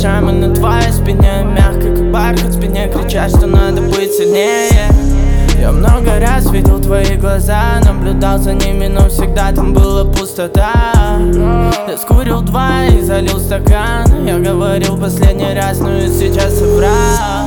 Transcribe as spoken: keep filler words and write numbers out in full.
шрамы на твоей спине, мягко как бархат в спине, кричат, что надо быть сильнее. Я много раз видел твои глаза, наблюдал за ними, но всегда там была пустота. Я скурил два и залил стакан. Я говорил последний раз, но и сейчас соврал.